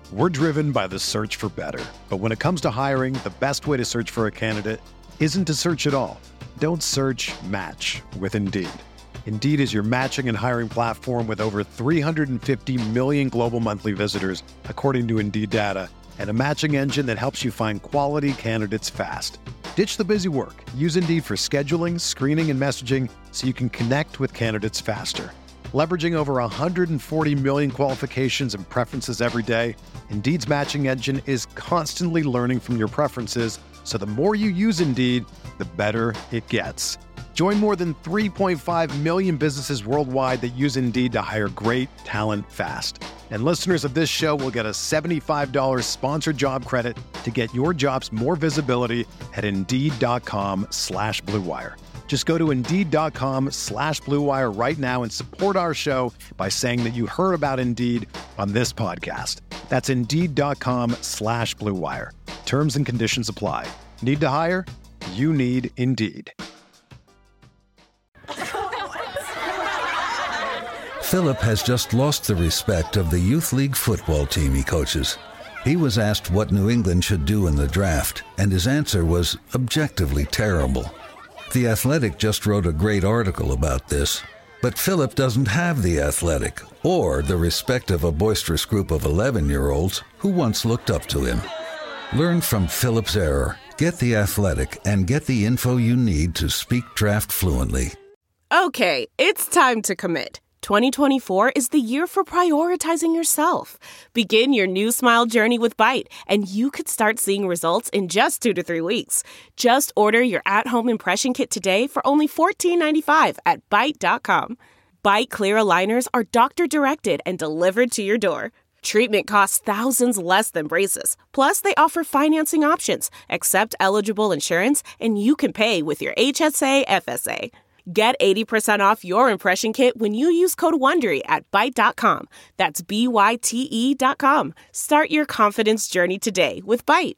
We're driven by the search for better. But when it comes to hiring, the best way to search for a candidate isn't to search at all. Don't search, match with Indeed. Indeed is your matching and hiring platform with over 350 million global monthly visitors, according to Indeed data, and a matching engine that helps you find quality candidates fast. Ditch the busy work. Use Indeed for scheduling, screening, and messaging so you can connect with candidates faster. Leveraging over 140 million qualifications and preferences every day, Indeed's matching engine is constantly learning from your preferences, so the more you use Indeed, the better it gets. Join more than 3.5 million businesses worldwide that use Indeed to hire great talent fast. And listeners of this show will get a $75 sponsored job credit to get your jobs more visibility at Indeed.com/Blue Wire. Just go to Indeed.com/Blue Wire right now and support our show by saying that you heard about Indeed on this podcast. That's Indeed.com/Blue Wire. Terms and conditions apply. Need to hire? You need Indeed. Philip has just lost the respect of the youth league football team he coaches. He was asked what New England should do in the draft, and his answer was objectively terrible. The Athletic just wrote a great article about this, but Philip doesn't have The Athletic or the respect of a boisterous group of 11-year-olds who once looked up to him. Learn from Philip's error. Get The Athletic and get the info you need to speak draft fluently. Okay, it's time to commit. 2024 is the year for prioritizing yourself. Begin your new smile journey with Byte, and you could start seeing results in just 2 to 3 weeks. Just order your at-home impression kit today for only $14.95 at Byte.com. Byte Clear aligners are doctor-directed and delivered to your door. Treatment costs thousands less than braces. Plus, they offer financing options, accept eligible insurance, and you can pay with your HSA FSA. Get 80% off your impression kit when you use code WONDERY at Byte.com. That's BYTE.com. Start your confidence journey today with Byte.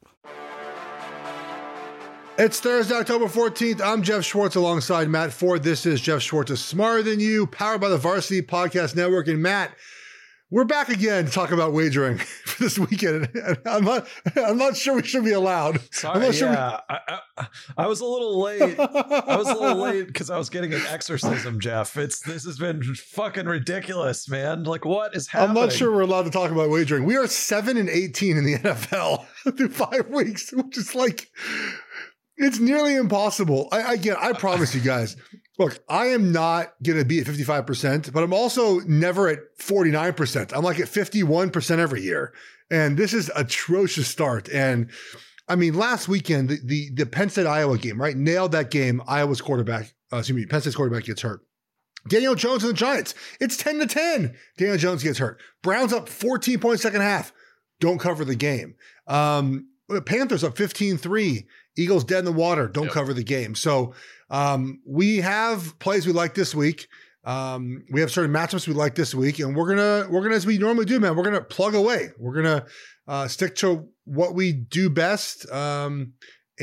It's Thursday, October 14th. I'm Jeff Schwartz alongside Matt Ford. This is Jeff Schwartz, Smarter Than You, powered by the Varsity Podcast Network. And Matt, we're back again to talk about wagering for this weekend. I'm not sure we should be allowed. Sorry, I was a little late. I was a little late because I was getting an exorcism, Jeff. This has been fucking ridiculous, man. Like, what is happening? I'm not sure we're allowed to talk about wagering. We are 7-18 in the NFL through 5 weeks, which is like, it's nearly impossible. I promise you guys. Look, I am not going to be at 55%, but I'm also never at 49%. I'm like at 51% every year. And this is atrocious start. And I mean, last weekend, the Penn State Iowa game, right? Nailed that game. Penn State's quarterback gets hurt. Daniel Jones and the Giants. It's 10-10. Daniel Jones gets hurt. Browns up 14 points second half. Don't cover the game. Panthers up 15-3. Eagles dead in the water. Don't cover the game. So we have plays we like this week. We have certain matchups we like this week, and we're gonna as we normally do, man. We're gonna plug away. We're gonna stick to what we do best, and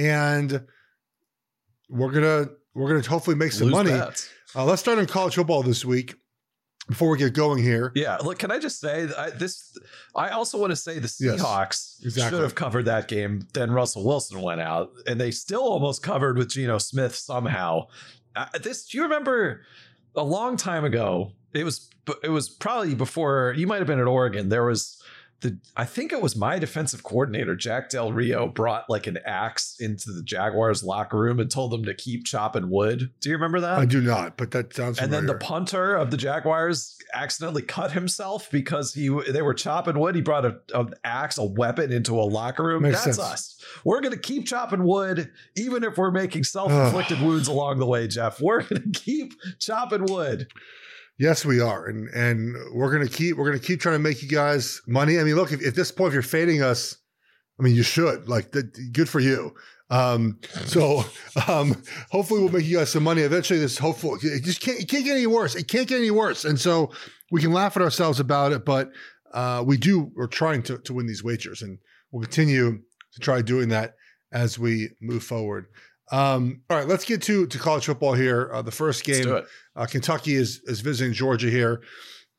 we're gonna hopefully make some money. Let's start on college football this week. Before we get going here. Yeah, look, can I just say, I also want to say the Seahawks should have covered that game. Then Russell Wilson went out, and they still almost covered with Geno Smith somehow. Do you remember a long time ago, it was probably before, you might have been at Oregon, there was I think it was my defensive coordinator, Jack Del Rio, brought like an axe into the Jaguars locker room and told them to keep chopping wood. Do you remember that? I do not, but that sounds familiar. And then the punter of the Jaguars accidentally cut himself because they were chopping wood. He brought an axe, a weapon, into a locker room. Makes That's sense. us. We're going to keep chopping wood, even if we're making self-inflicted wounds along the way, Jeff. We're going to keep chopping wood. Yes, we are. And we're going to keep trying to make you guys money. I mean, look, if at this point, if you're fading us, I mean, you should, like, good for you. Hopefully we'll make you guys some money. Eventually it can't get any worse. It can't get any worse. And so we can laugh at ourselves about it, but we're trying to win these wagers, and we'll continue to try doing that as we move forward. All right, let's get to college football here. The first game, Kentucky is visiting Georgia here.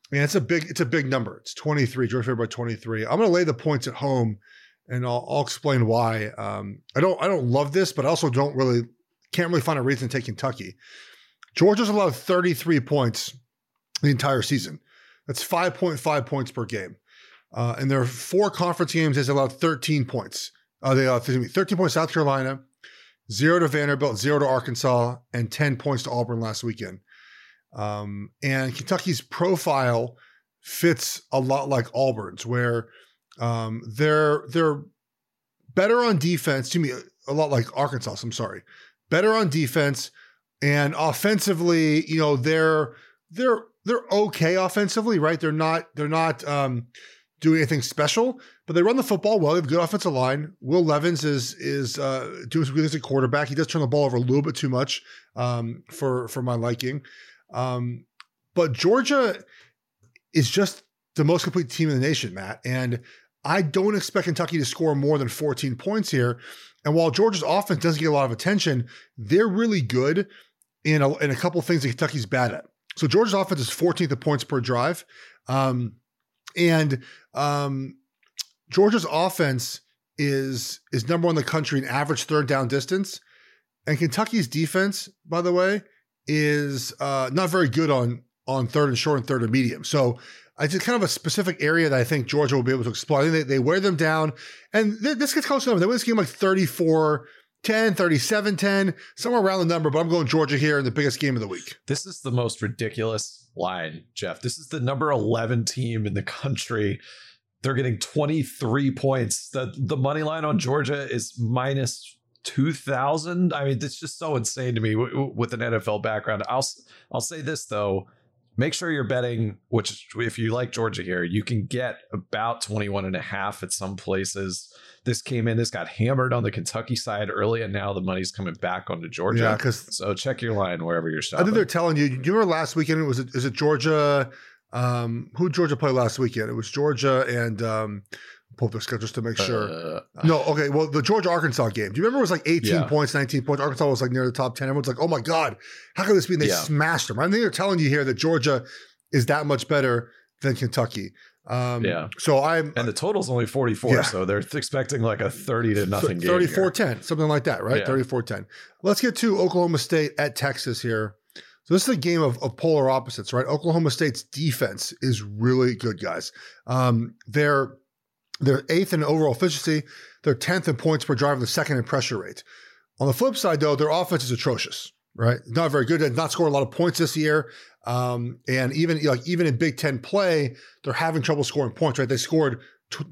And it's a big number. It's 23. Georgia favored by 23. I'm going to lay the points at home, and I'll explain why. I don't love this, but I also can't really find a reason to take Kentucky. Georgia's allowed 33 points the entire season. That's 5.5 points per game. And their 4 conference games has allowed 13 points. They allowed 13 points to South Carolina, 0 to Vanderbilt, 0 to Arkansas, and 10 points to Auburn last weekend. And Kentucky's profile fits a lot like Auburn's, where they're better on defense. To me, a lot like Arkansas. I'm sorry, better on defense, and offensively, they're okay offensively, right? They're not doing anything special, but they run the football well. They have a good offensive line. Will Levens is doing some good things at quarterback. He does turn the ball over a little bit too much for my liking. But Georgia is just the most complete team in the nation, Matt. And I don't expect Kentucky to score more than 14 points here. And while Georgia's offense doesn't get a lot of attention, they're really good in a couple of things that Kentucky's bad at. So Georgia's offense is 14th in points per drive. Georgia's offense is number 1 in the country in average third down distance. And Kentucky's defense, by the way, is not very good on third and short and third and medium. So it's just kind of a specific area that I think Georgia will be able to explore. I think they wear them down. And this gets close enough. They win this game like 34-10, 37-10, somewhere around the number, but I'm going Georgia here in the biggest game of the week. This is the most ridiculous line, Jeff. This is the number 11 team in the country. They're getting 23 points. The money line on Georgia is minus 2,000. I mean, it's just so insane to me with an NFL background. I'll say this, though. Make sure you're betting, which if you like Georgia here, you can get about 21.5 at some places. This got hammered on the Kentucky side early, and now the money's coming back onto Georgia. Yeah, so check your line wherever you're shopping. I think they're telling you. Do you remember last weekend? Is it Georgia? Who Georgia played last weekend? It was Georgia and pull up their schedule just to make sure. No, okay. Well, the Georgia-Arkansas game. Do you remember it was like 18 points, 19 points? Arkansas was like near the top 10. Everyone's like, oh my God, how could this be? And they smashed them. I think they're telling you here that Georgia is that much better than Kentucky. So and the total's only 44, so they're expecting like a 30-0 game. 34-10, something like that, right? 34-10. Let's get to Oklahoma State at Texas here. So this is a game of polar opposites, right? Oklahoma State's defense is really good, guys. They're 8th in overall efficiency. They're 10th in points per drive, and the 2nd in pressure rate. On the flip side, though, their offense is atrocious, right? Not very good. They did not score a lot of points this year. And even in Big Ten play, they're having trouble scoring points, right? They scored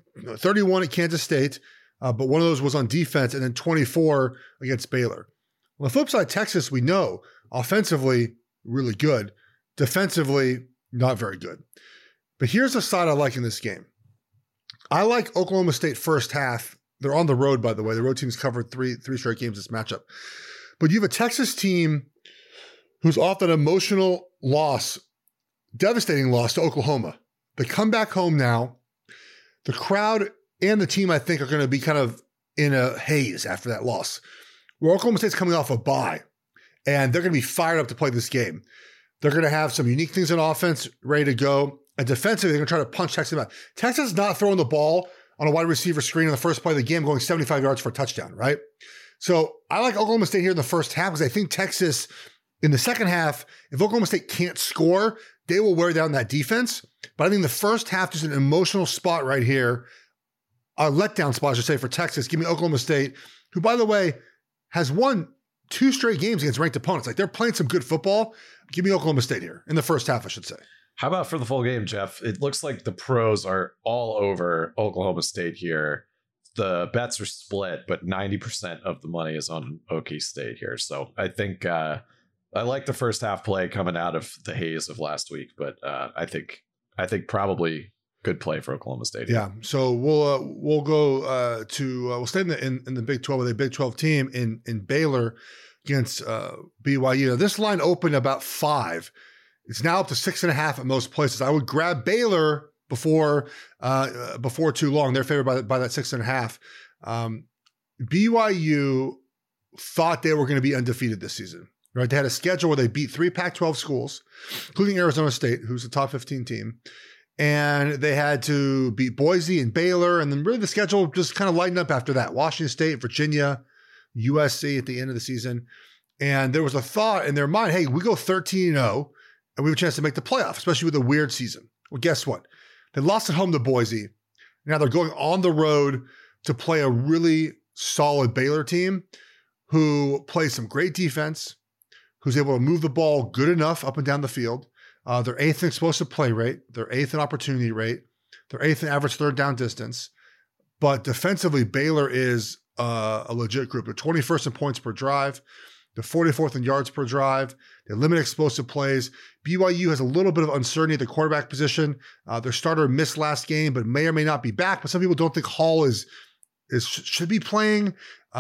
31 at Kansas State, but one of those was on defense, and then 24 against Baylor. On the flip side, Texas, we know, offensively, really good. Defensively, not very good. But here's the side I like in this game. I like Oklahoma State first half. They're on the road, by the way. The road team's covered three straight games this matchup. But you have a Texas team who's off an emotional loss, devastating loss to Oklahoma. They come back home now. The crowd and the team, I think, are going to be kind of in a haze after that loss. Where Oklahoma State's coming off a bye, and they're going to be fired up to play this game. They're going to have some unique things on offense ready to go. And defensively, they're going to try to punch Texas out. Texas is not throwing the ball on a wide receiver screen in the first play of the game, going 75 yards for a touchdown, right? So I like Oklahoma State here in the first half because I think Texas, in the second half, if Oklahoma State can't score, they will wear down that defense. But I think the first half is an emotional spot right here, a letdown spot, I should say, for Texas. Give me Oklahoma State, who, by the way, has won 2 straight games against ranked opponents. Like, they're playing some good football. Give me Oklahoma State here in the first half, I should say. How about for the full game, Jeff? It looks like the pros are all over Oklahoma State here. The bets are split, but 90% of the money is on Okie State here. So I think I like the first half play coming out of the haze of last week, but I think probably good play for Oklahoma State. Yeah. So we'll go we'll stay in the Big 12 with a Big 12 team in Baylor against BYU. Now, this line opened about 5. It's now up to 6.5 at most places. I would grab Baylor before too long. They're favored by that 6.5. BYU thought they were going to be undefeated this season. right? They had a schedule where they beat 3 Pac-12 schools, including Arizona State, who's a top 15 team. And they had to beat Boise and Baylor. And then really the schedule just kind of lightened up after that. Washington State, Virginia, USC at the end of the season. And there was a thought in their mind, hey, we go 13-0 and we have a chance to make the playoff, especially with a weird season. Well, guess what? They lost at home to Boise. Now they're going on the road to play a really solid Baylor team who plays some great defense, who's able to move the ball good enough up and down the field. They're 8th in explosive play rate. They're 8th in opportunity rate. They're 8th in average third down distance. But defensively, Baylor is a legit group. They're 21st in points per drive. They're 44th in yards per drive. They limit explosive plays. BYU has a little bit of uncertainty at the quarterback position. Their starter missed last game, but may or may not be back. But some people don't think Hall should be playing.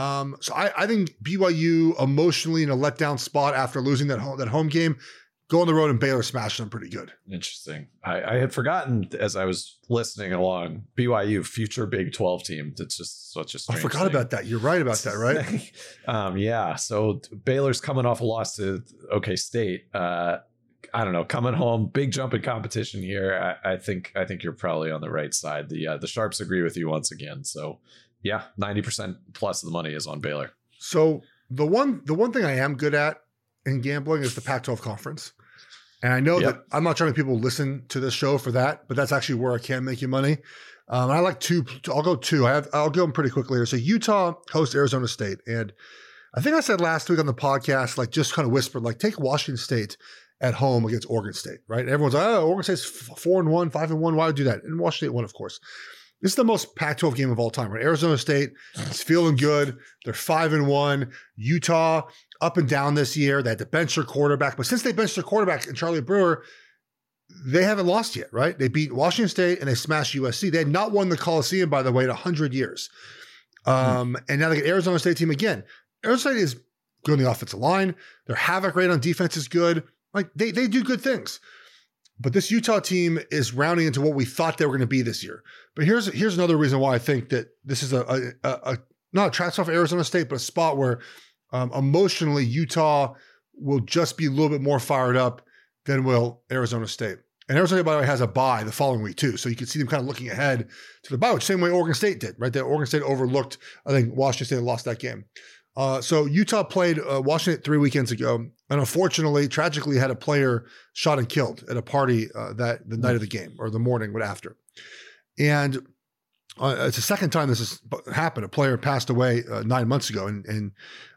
So I think BYU emotionally in a letdown spot after losing that home game. Go on the road and Baylor smashing them pretty good. Interesting. I had forgotten as I was listening along, BYU, future Big 12 team. That's just such a strange I forgot about that. You're right about that, right? Yeah. So Baylor's coming off a loss to OK State. I don't know, coming home, big jump in competition here. I think you're probably on the right side. The Sharps agree with you once again. So yeah, 90% plus of the money is on Baylor. So the one thing I am good at in gambling is the Pac-12 conference. And I know that I'm not trying to make people listen to this show for that, but that's actually where I can make you money. I like two. I'll go two. I'll go them pretty quickly here. So Utah hosts Arizona State. And I think I said last week on the podcast, like just kind of whispered, like take Washington State at home against Oregon State, right? And everyone's like, oh, Oregon State's 4-1, 5-1. Why would do that? And Washington State won, of course. This is the most Pac-12 game of all time, right? Arizona State is feeling good. They're 5-1. Utah up and down this year. They had to bench their quarterback. But since they benched their quarterback and Charlie Brewer, they haven't lost yet, right? They beat Washington State and they smashed USC. They had not won the Coliseum, by the way, in 100 years. And now they get Arizona State team again. Arizona State is good on the offensive line. Their havoc rate on defense is good. Like they do good things. But this Utah team is rounding into what we thought they were going to be this year. But here's another reason why I think that this is a not a trap off Arizona State, but a spot where emotionally Utah will just be a little bit more fired up than will Arizona State. And Arizona State, by the way, has a bye the following week too. So you can see them kind of looking ahead to the bye, which same way Oregon State did, right? That Oregon State overlooked, I think Washington State lost that game. So Utah played Washington 3 weekends ago, and unfortunately, tragically, had a player shot and killed at a party the night of the game or the morning, but after. And it's the second time this has happened. A player passed away 9 months ago, and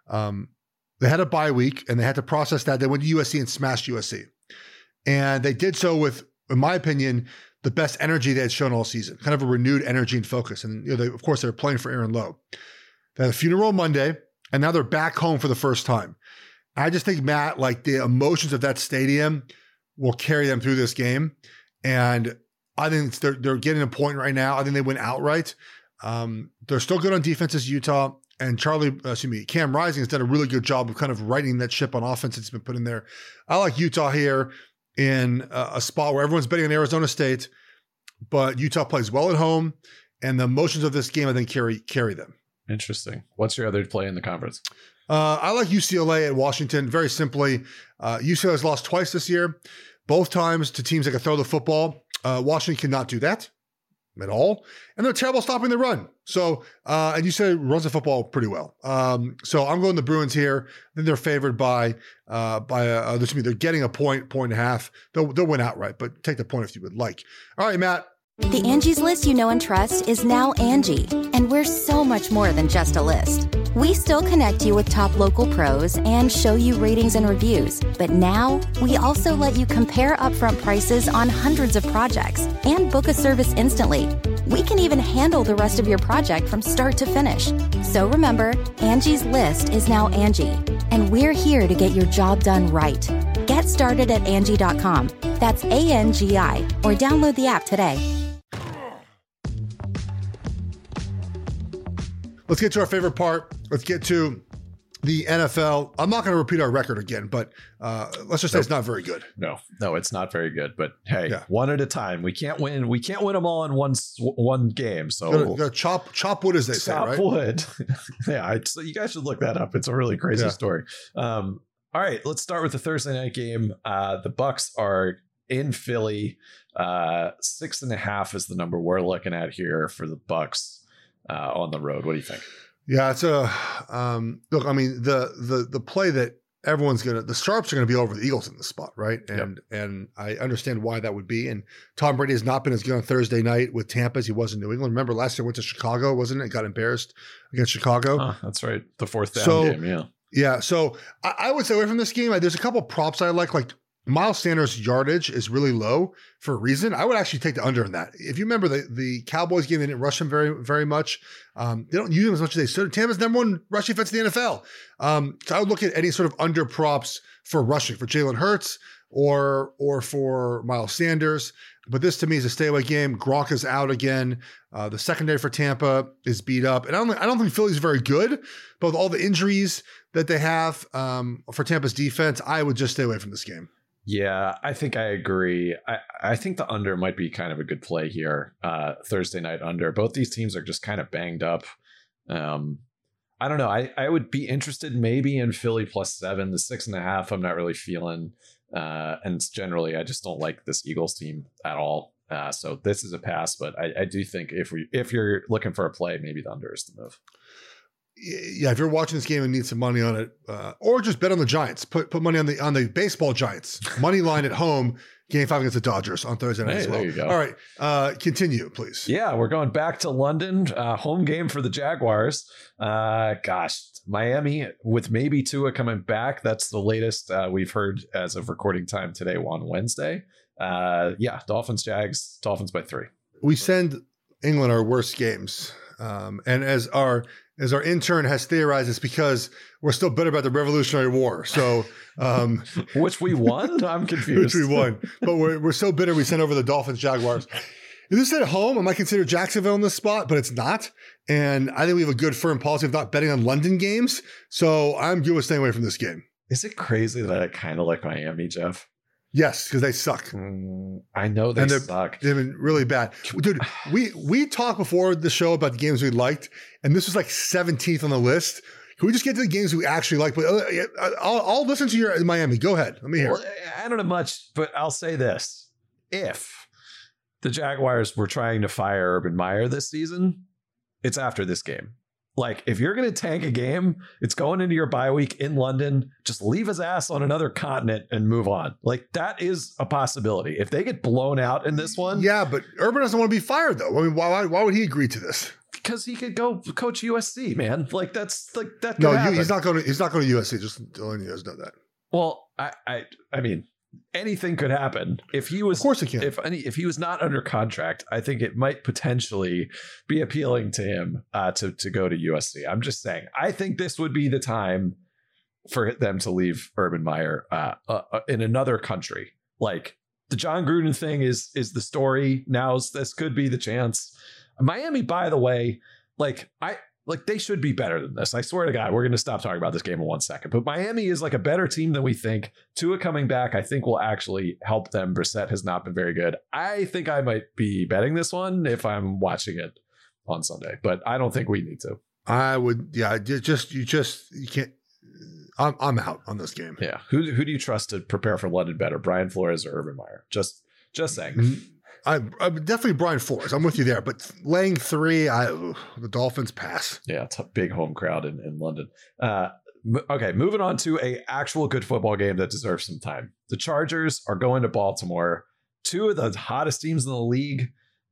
they had a bye week, and they had to process that. They went to USC and smashed USC, and they did so with, in my opinion, the best energy they had shown all season, kind of a renewed energy and focus. And of course, they were playing for Aaron Lowe. They had a funeral Monday. And now they're back home for the first time. I just think, Matt, like the emotions of that stadium will carry them through this game. And I think they're getting a point right now. I think they win outright. They're still good on defense as Utah. And Cam Rising has done a really good job of kind of righting that ship on offense that's been put in there. I like Utah here in a spot where everyone's betting on Arizona State, but Utah plays well at home. And the emotions of this game, I think, carry them. Interesting. What's your other play in the conference? I like UCLA at Washington. Very simply, UCLA has lost twice this year, both times to teams that can throw the football. Washington cannot do that at all. And they're terrible stopping the run. So, and UCLA runs the football pretty well. So I'm going the Bruins here. I think they're favored by they're getting a point and a half. They'll win outright, but take the point if you would like. All right, Matt. The Angie's List you know and trust is now Angie, and we're so much more than just a list. We still connect you with top local pros and show you ratings and reviews, but now we also let you compare upfront prices on hundreds of projects and book a service instantly. We can even handle the rest of your project from start to finish. So remember, Angie's List is now Angie, and we're here to get your job done right. Get started at Angie.com. That's ANGI, or download the app today. Let's get to our favorite part. Let's get to the NFL. I'm not going to repeat our record again, but let's just say it's not very good. No, it's not very good. But hey, one at a time. We can't win. We can't win them all in one game. So gotta chop wood, as they say, right? Chop wood. Yeah. So you guys should look that up. It's a really crazy story. All right, let's start with the Thursday night game. The Bucs are in Philly. 6.5 is the number we're looking at here for the Bucs on the road. What do you think? Yeah, it's a look. I mean, the play that the sharps are gonna be over the Eagles in this spot, right? And I understand why that would be. And Tom Brady has not been as good on Thursday night with Tampa as he was in New England. Remember last year went to Chicago, wasn't it? Got embarrassed against Chicago. That's right, the fourth down game. Yeah. Yeah, so I would stay away from this game. There's a couple props I like Miles Sanders' yardage is really low for a reason. I would actually take the under in that. If you remember the Cowboys game, they didn't rush him very, very much. They don't use him as much as they should. Tampa's number one rushing defense in the NFL. So I would look at any sort of under props for rushing for Jalen Hurts or for Miles Sanders. But this to me is a stay away game. Gronk is out again. The secondary for Tampa is beat up. And I don't think Philly's very good, but with all the injuries that they have for Tampa's defense, I would just stay away from this game. Yeah, I think I agree. I think the under might be kind of a good play here. Thursday night under. Both these teams are just kind of banged up. I don't know. I would be interested maybe in Philly +7. The 6.5 I'm not really feeling. And generally, I just don't like this Eagles team at all. So this is a pass, but I do think if you're looking for a play, maybe the under is the move. Yeah, if you're watching this game and need some money on it, or just bet on the Giants, put money on the baseball Giants money line at home. Game 5 against the Dodgers on Thursday night as well. There you go. All right, continue, please. Yeah, we're going back to London. Home game for the Jaguars. Miami with maybe Tua coming back. That's the latest we've heard as of recording time today on Wednesday. Dolphins, Jags, Dolphins by 3. We send England our worst games. And as our intern has theorized, it's because we're still bitter about the Revolutionary War. So, which we won? I'm confused. Which we won, but we're so bitter we sent over the Dolphins Jaguars. If this is at home, I might consider Jacksonville in this spot, but it's not. And I think we have a good firm policy of not betting on London games. So I'm good with staying away from this game. Is it crazy that I kind of like Miami, Jeff? Yes, because they suck. I know they suck. They've been really bad. Dude, we talked before the show about the games we liked, and this was like 17th on the list. Can we just get to the games we actually like? But I'll listen to your Miami. Go ahead. Let me hear. Well, I don't know much, but I'll say this. If the Jaguars were trying to fire Urban Meyer this season, it's after this game. Like, if you're going to tank a game, it's going into your bye week in London. Just leave his ass on another continent and move on. Like, that is a possibility. If they get blown out in this one. Yeah, but Urban doesn't want to be fired, though. I mean, why would he agree to this? Because he could go coach USC, man. Like, that's like that. No, he's not going to USC. Just letting you guys know that. Well, I mean, anything could happen. If he was, of course, it can. If he was not under contract, I think it might potentially be appealing to him to go to USC. I'm just saying. I think this would be the time for them to leave Urban Meyer in another country. Like, the John Gruden thing is the story. Now this could be the chance. Miami, by the way, they should be better than this. I swear to God, we're going to stop talking about this game in 1 second. But Miami is like a better team than we think. Tua coming back, I think, will actually help them. Brissett has not been very good. I think I might be betting this one if I'm watching it on Sunday, but I don't think we need to. I would, yeah. You can't. I'm out on this game. Yeah. Who do you trust to prepare for London better, Brian Flores or Urban Meyer? Just saying. I'm definitely Brian Flores. I'm with you there, but laying 3, the Dolphins pass. Yeah, it's a big home crowd in London. Okay, moving on to a actual good football game that deserves some time. The Chargers are going to Baltimore, 2 of the hottest teams in the league.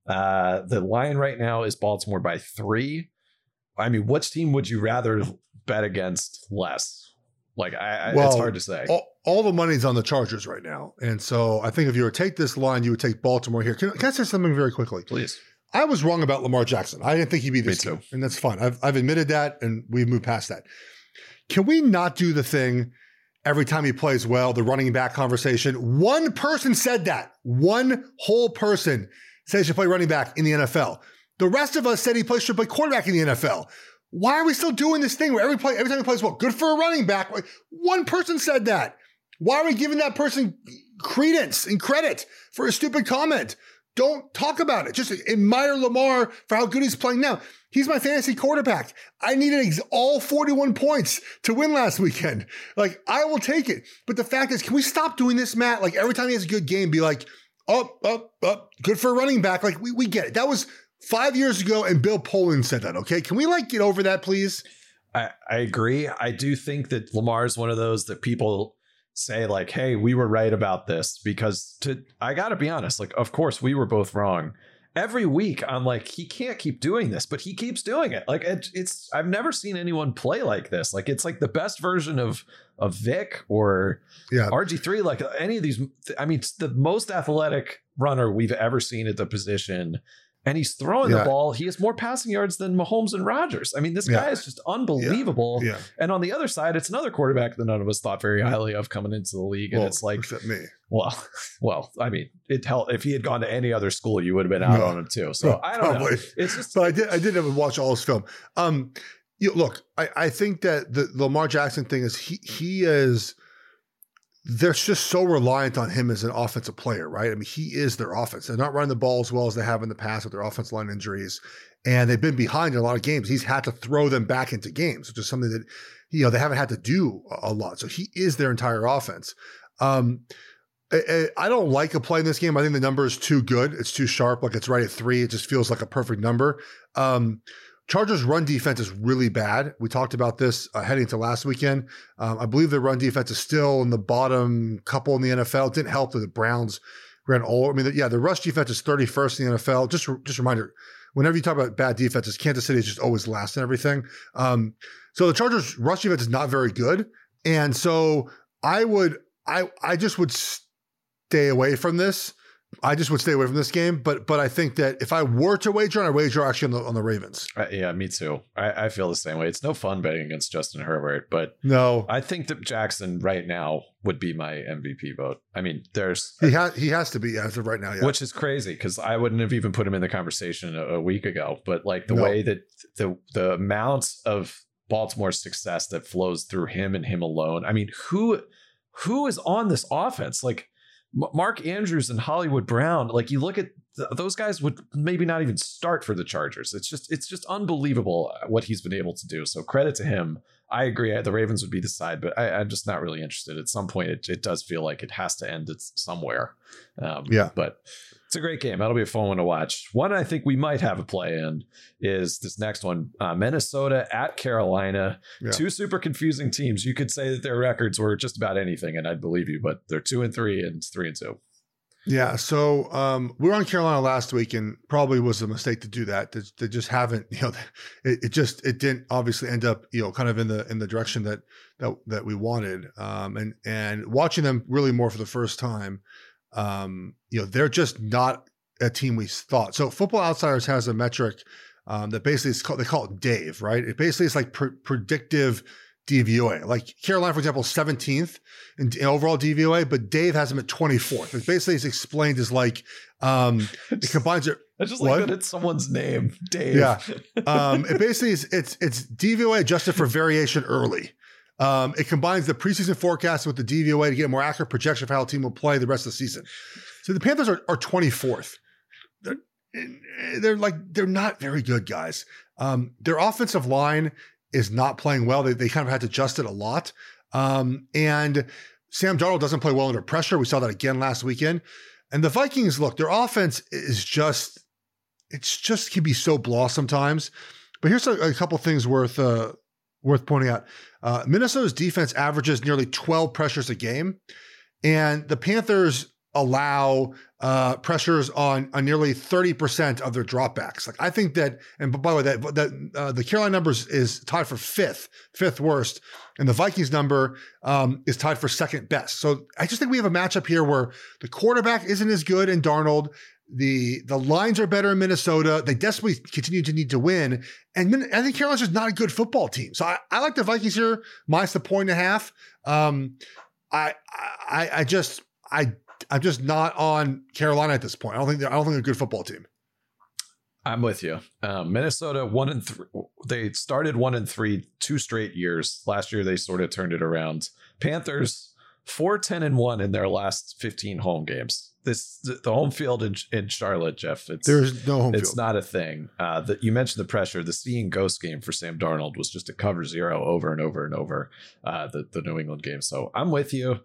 The line right now is Baltimore by 3. I mean, which team would you rather bet against less? Like, it's hard to say. All the money's on the Chargers right now. And so I think if you were to take this line, you would take Baltimore here. Can I say something very quickly? Please. I was wrong about Lamar Jackson. I didn't think he'd be this good. And that's fine. I've admitted that, and we've moved past that. Can we not do the thing every time he plays well, the running back conversation? One person said that. One whole person said he should play running back in the NFL. The rest of us said he should play quarterback in the NFL. Why are we still doing this thing where every time he plays well, good for a running back? Like, one person said that. Why are we giving that person credence and credit for a stupid comment? don't talk about it. Just admire Lamar for how good he's playing now. He's my fantasy quarterback. I needed all 41 points to win last weekend. Like, I will take it. But the fact is, can we stop doing this, Matt? Like, every time he has a good game, be like, good for a running back. Like, we get it. That was 5 years ago, and Bill Poland said that, okay? Can we, like, get over that, please? I agree. I do think that Lamar is one of those that people say, like, hey, we were right about this, because I got to be honest, like, of course, we were both wrong. Every week I'm like, he can't keep doing this, but he keeps doing it. Like, it's I've never seen anyone play like this. Like, it's like the best version of Vic or RG3, like any of these. I mean, it's the most athletic runner we've ever seen at the position. And he's throwing the ball. He has more passing yards than Mahomes and Rodgers. I mean, this guy is just unbelievable. Yeah. And on the other side, it's another quarterback that none of us thought very highly of coming into the league. And it's like, except me. Well, I mean, it helped. If he had gone to any other school, you would have been out on him too. So I don't know. It's just, but I did ever watch all his film. Look, I think that the Lamar Jackson thing is he is. They're just so reliant on him as an offensive player, right? I mean, he is their offense. They're not running the ball as well as they have in the past with their offensive line injuries. And they've been behind in a lot of games. He's had to throw them back into games, which is something that, they haven't had to do a lot. So he is their entire offense. I don't like a play in this game. I think the number is too good. It's too sharp. Like, it's right at 3. It just feels like a perfect number. Chargers' run defense is really bad. We talked about this heading to last weekend. I believe the run defense is still in the bottom couple in the NFL. It didn't help that the Browns ran all. I mean, the rush defense is 31st in the NFL. Just a reminder, whenever you talk about bad defenses, Kansas City is just always last in everything. So the Chargers' rush defense is not very good, and so I just would stay away from this. I just would stay away from this game, but I think that if I were to wager, I wager actually on the Ravens. Yeah, me too. I feel the same way. It's no fun betting against Justin Herbert, but no, I think that Jackson right now would be my MVP vote. I mean, he has to be as of right now, which is crazy because I wouldn't have even put him in the conversation a week ago. But like the way that the amount of Baltimore's success that flows through him and him alone. I mean, who is on this offense? Like, Mark Andrews and Hollywood Brown, like, you look at those guys would maybe not even start for the Chargers. It's just unbelievable what he's been able to do. So credit to him. I agree. The Ravens would be the side, but I'm just not really interested. At some point, it does feel like it has to end somewhere. But it's a great game. That'll be a fun one to watch. One I think we might have a play in is this next one. Minnesota at Carolina. Yeah. Two super confusing teams. You could say that their records were just about anything, and I'd believe you, but they're 2-3 and 3-2. Yeah. So we were on Carolina last week, and probably was a mistake to do that. They just haven't, it didn't obviously end up, kind of in the direction that we wanted. And watching them really more for the first time, they're just not a team we thought. So Football Outsiders has a metric that basically they call it Dave, right? It basically is like predictive DVOA. Like Carolina, for example, 17th in overall DVOA, but Dave has them at 24th. It basically is explained as like it combines it. I just like that it's someone's name, Dave. Yeah. It basically is it's DVOA adjusted for variation early. It combines the preseason forecast with the DVOA to get a more accurate projection of how a team will play the rest of the season. So the Panthers are 24th. They're not very good, guys. Their offensive line is not playing well. They kind of had to adjust it a lot. And Sam Darnold doesn't play well under pressure. We saw that again last weekend. And the Vikings, look, their offense is just can be so blah sometimes. But here's a couple things worth pointing out. Minnesota's defense averages nearly 12 pressures a game, and the Panthers allow pressures on nearly 30% of their dropbacks. Like, I think that, and by the way, that the Carolina numbers is tied for fifth worst, and the Vikings number is tied for second best. So I just think we have a matchup here where the quarterback isn't as good in Darnold. The lines are better in Minnesota. They desperately continue to need to win. And I think Carolina's just not a good football team. So I like the Vikings here, minus the 1.5. I'm just not on Carolina at this point. I don't think they're a good football team. I'm with you. Minnesota 1-3. They started 1-3 2 straight years. Last year they sort of turned it around. Panthers 4-10-1 in their last 15 home games. The home field in Charlotte, Jeff. There's no home field. It's not a thing. That you mentioned the pressure. The seeing ghost game for Sam Darnold was just a cover 0 over and over and over. The New England game. So I'm with you.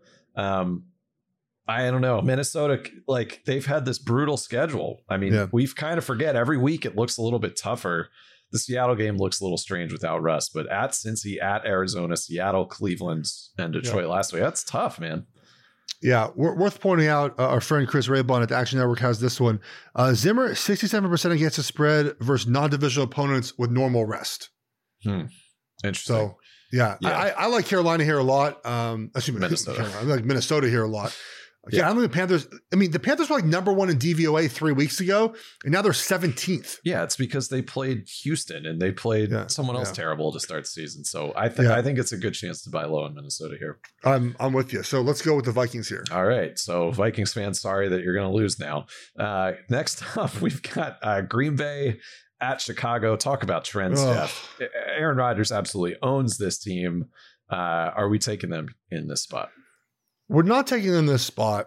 I don't know. Minnesota, like, they've had this brutal schedule. I mean, we've kind of forget every week it looks a little bit tougher. The Seattle game looks a little strange without Russ, but at Cincy, at Arizona, Seattle, Cleveland, and Detroit last week, that's tough, man. Yeah, worth pointing out, our friend Chris Raybon at the Action Network has this one. Zimmer, 67% against the spread versus non-divisional opponents with normal rest. Interesting. So, I like Carolina here a lot. Minnesota. I like Minnesota here a lot. Yeah, I don't think the Panthers. I mean, the Panthers were like number 1 in DVOA 3 weeks ago, and now they're 17th. Yeah, it's because they played Houston and they played someone else terrible to start the season. So I think it's a good chance to buy low in Minnesota here. I'm with you. So let's go with the Vikings here. All right. So Vikings fans, sorry that you're going to lose now. Next up, we've got Green Bay at Chicago. Talk about trends, Jeff. Aaron Rodgers absolutely owns this team. Are we taking them in this spot? We're not taking them this spot.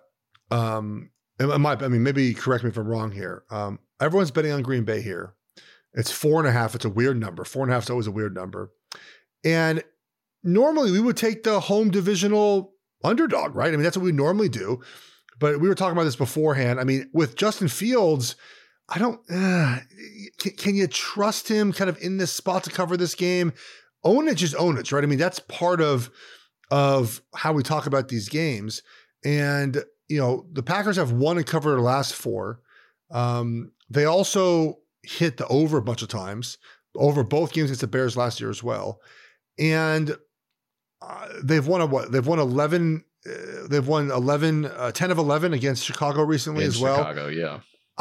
Maybe correct me if I'm wrong here. Everyone's betting on Green Bay here. It's 4.5. It's a weird number. 4.5 is always a weird number. And normally we would take the home divisional underdog, right? I mean, that's what we normally do. But we were talking about this beforehand. I mean, with Justin Fields, I don't. Can you trust him kind of in this spot to cover this game? Own it, just own it, right? I mean, that's part of how we talk about these games. And, you know, the Packers have won and covered their last 4. They also hit the over a bunch of times, over both games against the Bears last year as well. And they've won 11. They've won 10 of 11 against Chicago recently as well. Chicago, yeah.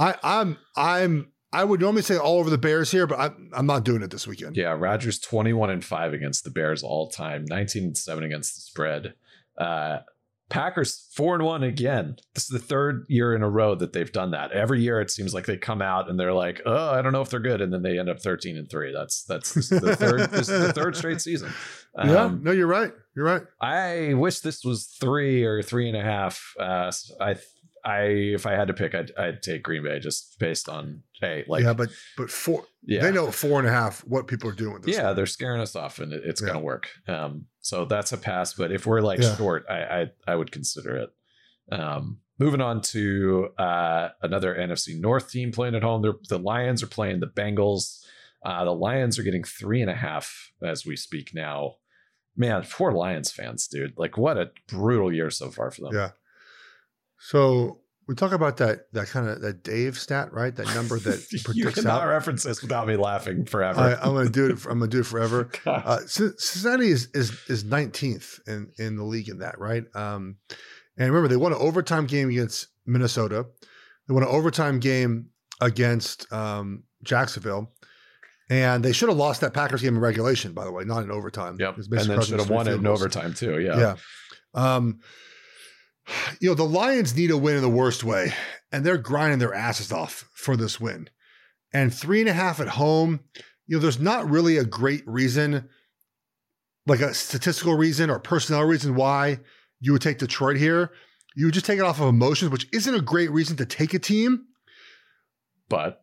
I would normally say all over the Bears here, but I'm not doing it this weekend. Yeah, Rodgers 21-5 against the Bears all time, 19-7 against the spread. Packers 4-1 again. This is the third year in a row that they've done that. Every year it seems like they come out and they're like, "Oh, I don't know if they're good," and then they end up 13-3. That's the third. This is the third straight season. No, you're right. You're right. I wish this was 3 or 3.5. If I had to pick, I'd take Green Bay just based on but 4. Yeah. They know 4.5 what people are doing with this. Yeah, they're scaring us off, and it's going to work. So that's a pass. But if we're short, I would consider it. Moving on to another NFC North team playing at home. The Lions are playing the Bengals. The Lions are getting 3.5 as we speak now. Man, poor Lions fans, dude. Like, what a brutal year so far for them. Yeah. So we talk about that kind of that Dave stat, right? That number that predicts you cannot reference this without me laughing forever. I'm going to do it. I'm going to do it forever. Cincinnati is 19th in the league in that, right? And remember, they won an overtime game against Minnesota. They won an overtime game against Jacksonville. And they should have lost that Packers game in regulation, by the way, not in overtime. Yep. And then should have won it in overtime too. Yeah. Yeah. You know, the Lions need a win in the worst way, and they're grinding their asses off for this win. And 3.5 at home, you know, there's not really a great reason, like a statistical reason or personnel reason why you would take Detroit here. You would just take it off of emotions, which isn't a great reason to take a team. But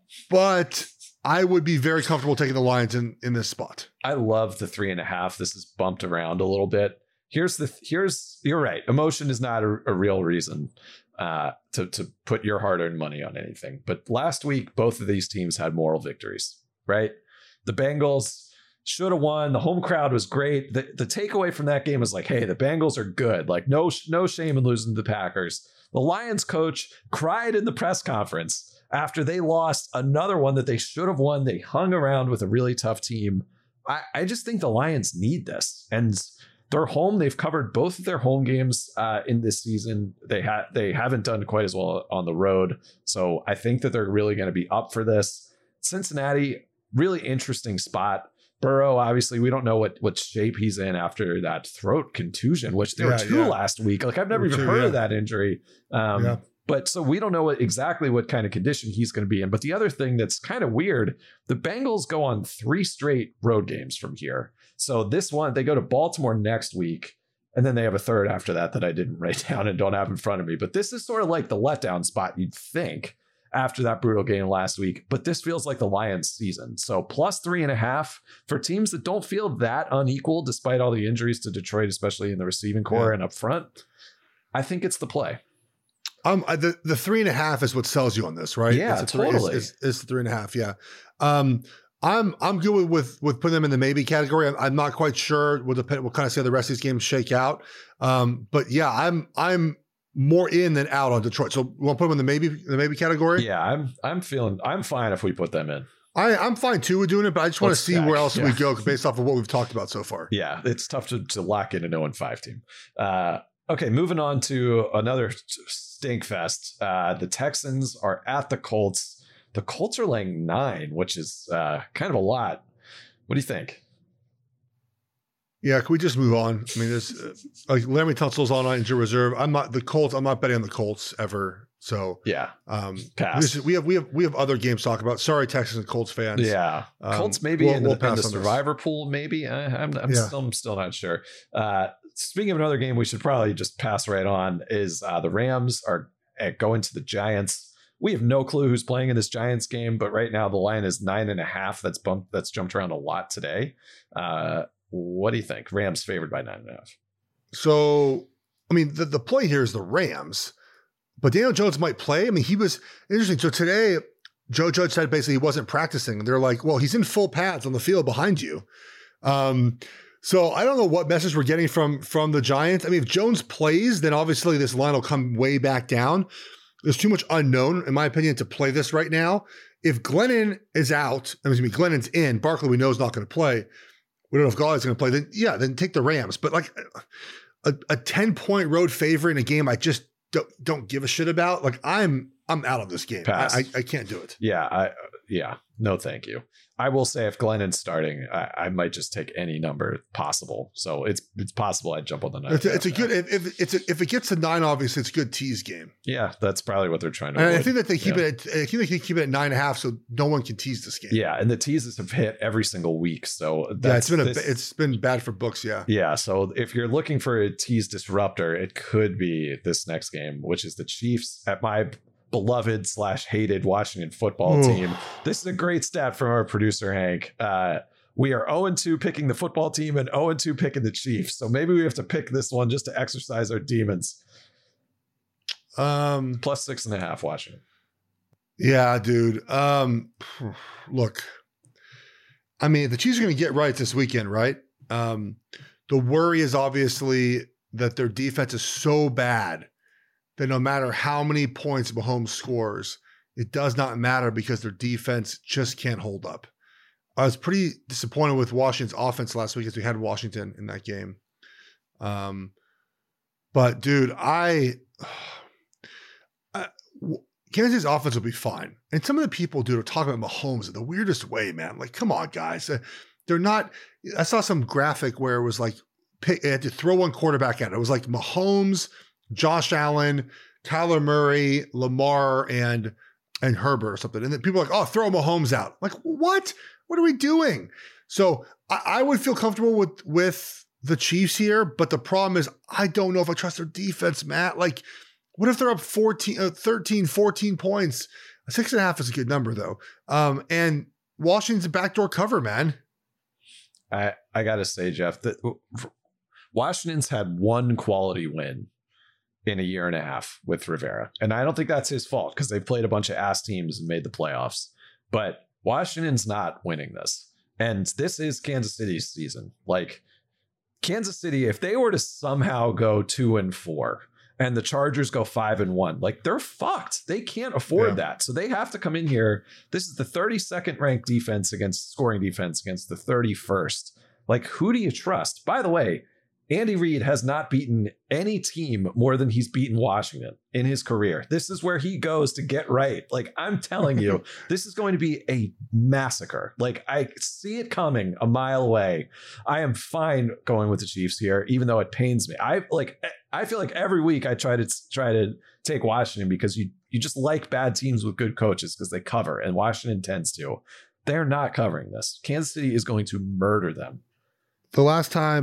I would be very comfortable taking the Lions in this spot. I love the 3.5. This is bumped around a little bit. You're right. Emotion is not a real reason to put your hard-earned money on anything. But last week, both of these teams had moral victories, right? The Bengals should have won. The home crowd was great. The takeaway from that game was like, hey, the Bengals are good. Like, no shame in losing to the Packers. The Lions coach cried in the press conference after they lost another one that they should have won. They hung around with a really tough team. I just think the Lions need this. And they're home. They've covered both of their home games in this season. They haven't done quite as well on the road. So I think that they're really going to be up for this. Cincinnati, really interesting spot. Burrow, obviously, we don't know what shape he's in after that throat contusion, which there were 2 last week. Like, I've never even heard of that injury. But so we don't know exactly what kind of condition he's going to be in. But the other thing that's kind of weird, the Bengals go on 3 straight road games from here. So this one, they go to Baltimore next week. And then they have a third after that I didn't write down and don't have in front of me. But this is sort of like the letdown spot you'd think after that brutal game last week. But this feels like the Lions season. So plus 3.5 for teams that don't feel that unequal, despite all the injuries to Detroit, especially in the receiving core and up front. I think it's the play. The 3.5 is what sells you on this, right? Yeah, totally. It's 3.5. Yeah. I'm good with putting them in the maybe category. I'm not quite sure. We'll kind of see how the rest of these games shake out. But yeah, I'm more in than out on Detroit. So we'll put them in the maybe category. Yeah, I'm fine if we put them in. I'm fine too with doing it, but I just want to see where else we go based off of what we've talked about so far. Yeah, it's tough to lock in an 0-5 team. Okay, moving on to another stink fest. The Texans are at the Colts. The Colts are laying 9, which is kind of a lot. What do you think? Yeah, can we just move on? I mean, there's like Laremy Tunsil's on injured reserve. I'm not betting on the Colts ever. So yeah, pass. We have other games to talk about. Sorry, Texans and Colts fans. Yeah, Colts maybe in the survivor pool. Maybe I'm still not sure. Speaking of another game, we should probably just pass right on. Is the Rams are going to the Giants. We have no clue who's playing in this Giants game, but right now the line is 9.5. That's jumped around a lot today. What do you think? Rams favored by 9.5. So, I mean, the play here is the Rams, but Daniel Jones might play. I mean, he was interesting. So today, Joe Judge said basically he wasn't practicing. They're like, well, he's in full pads on the field behind you. So I don't know what message we're getting from the Giants. I mean, if Jones plays, then obviously this line will come way back down. There's too much unknown, in my opinion, to play this right now. If Glennon is out, Glennon's in, Barkley we know is not going to play. We don't know if Galley's going to play. Then take the Rams. But like a 10-point road favorite in a game I just don't give a shit about. Like I'm out of this game. I can't do it. Yeah. No, thank you. I will say if Glennon's starting, I might just take any number possible. So it's possible I'd jump on the 9. It's a good if it gets to 9, obviously it's a good tease game. Yeah, that's probably what they're trying to. And avoid. I think that they keep it. I think they keep it at 9.5, so no one can tease this game. Yeah, and the teases have hit every single week. So it's been bad for books. Yeah. Yeah. So if you're looking for a tease disruptor, it could be this next game, which is the Chiefs at my beloved / hated Washington football team. This is a great stat from our producer, Hank. We are 0-2 picking the football team and 0-2 picking the Chiefs. So maybe we have to pick this one just to exercise our demons. Plus 6.5 Washington. Yeah, dude. Look, I mean, the Chiefs are going to get right this weekend, right? The worry is obviously that their defense is so bad that no matter how many points Mahomes scores, it does not matter because their defense just can't hold up. I was pretty disappointed with Washington's offense last week as we had Washington in that game. But dude, Kansas City's offense will be fine. And some of the people, dude, are talking about Mahomes in the weirdest way, man. Like, come on, guys. They're not. I saw some graphic where it was like, they had to throw one quarterback at it. It was like Mahomes, Josh Allen, Kyler Murray, Lamar, and Herbert or something. And then people are like, oh, throw Mahomes out. Like, what? What are we doing? So I would feel comfortable with the Chiefs here, but the problem is I don't know if I trust their defense, Matt. Like, what if they're up 13, 14 points? 6.5 is a good number, though. And Washington's a backdoor cover, man. I got to say, Jeff, that Washington's had one quality win in a year and a half with Rivera. And I don't think that's his fault because they played a bunch of ass teams and made the playoffs. But Washington's not winning this. And this is Kansas City's season. Like, Kansas City, if they were to somehow go 2-4 and the Chargers go 5-1, like, they're fucked. They can't afford that. So they have to come in here. This is the 32nd ranked scoring defense against the 31st. Like, who do you trust? By the way, Andy Reid has not beaten any team more than he's beaten Washington in his career. This is where he goes to get right. Like, I'm telling you, this is going to be a massacre. Like, I see it coming a mile away. I am fine going with the Chiefs here, even though it pains me. I feel like every week I try to take Washington because you just like bad teams with good coaches because they cover, and Washington tends to. They're not covering this. Kansas City is going to murder them. The last time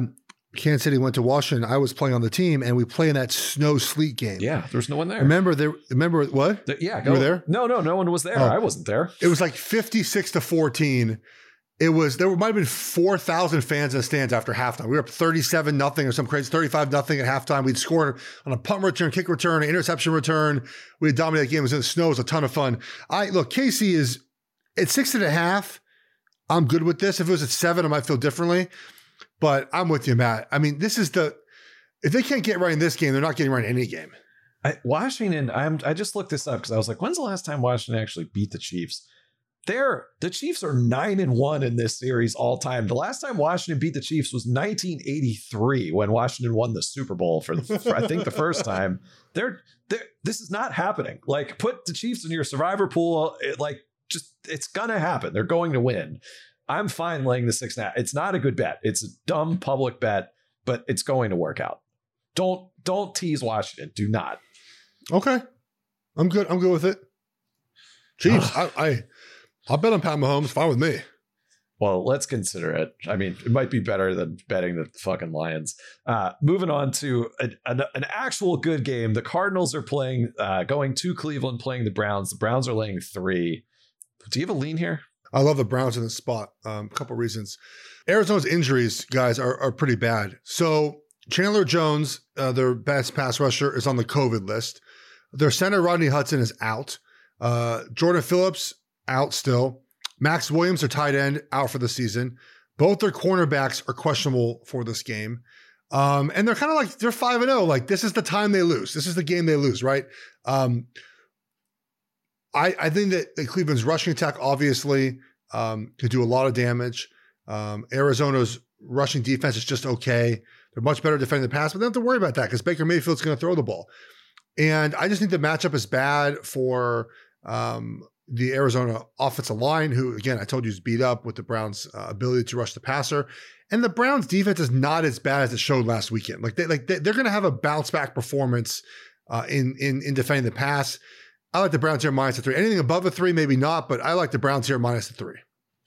Kansas City went to Washington, I was playing on the team, and we play in that snow sleet game. Yeah, there's no one there. Remember what? Yeah, you were there? No one was there. I wasn't there. It was like 56-14. There might have been 4,000 fans in the stands after halftime. We were up 37-0 or some crazy 35-0 at halftime. We'd scored on a punt return, kick return, an interception return. We had dominated the game. It was in the snow. It was a ton of fun. KC is at 6.5. I'm good with this. If it was at 7, I might feel differently. But I'm with you, Matt. I mean, if they can't get right in this game, they're not getting right in any game. Washington, I just looked this up because I was like, when's the last time Washington actually beat the Chiefs? The Chiefs are 9-1 in this series all time. The last time Washington beat the Chiefs was 1983 when Washington won the Super Bowl for I think the first time. This is not happening. Like, put the Chiefs in your survivor pool. It's gonna happen. They're going to win. I'm fine laying the 6.5. It's not a good bet. It's a dumb public bet, but it's going to work out. Don't tease Washington. Do not. Okay. I'm good. I'm good with it. Chiefs. I'll bet on Pat Mahomes. Fine with me. Well, let's consider it. I mean, it might be better than betting the fucking Lions. Moving on to an actual good game. The Cardinals are going to Cleveland, playing the Browns. The Browns are laying 3. Do you have a lean here? I love the Browns in the spot. A couple reasons. Arizona's injuries, guys, are pretty bad. So Chandler Jones, their best pass rusher, is on the COVID list. Their center, Rodney Hudson, is out. Jordan Phillips, out still. Max Williams, their tight end, out for the season. Both their cornerbacks are questionable for this game. And they're kind of like, they're 5-0. Like, this is the time they lose. This is the game they lose, right? I think that Cleveland's rushing attack obviously could do a lot of damage. Arizona's rushing defense is just okay. They're much better defending the pass, but they don't have to worry about that because Baker Mayfield's going to throw the ball. And I just think the matchup is bad for the Arizona offensive line, who, again, I told you is beat up with the Browns' ability to rush the passer. And the Browns' defense is not as bad as it showed last weekend. They're going to have a bounce back performance in defending the pass. I like the Browns here minus the 3. Anything above a 3, maybe not, but I like the Browns here minus the 3.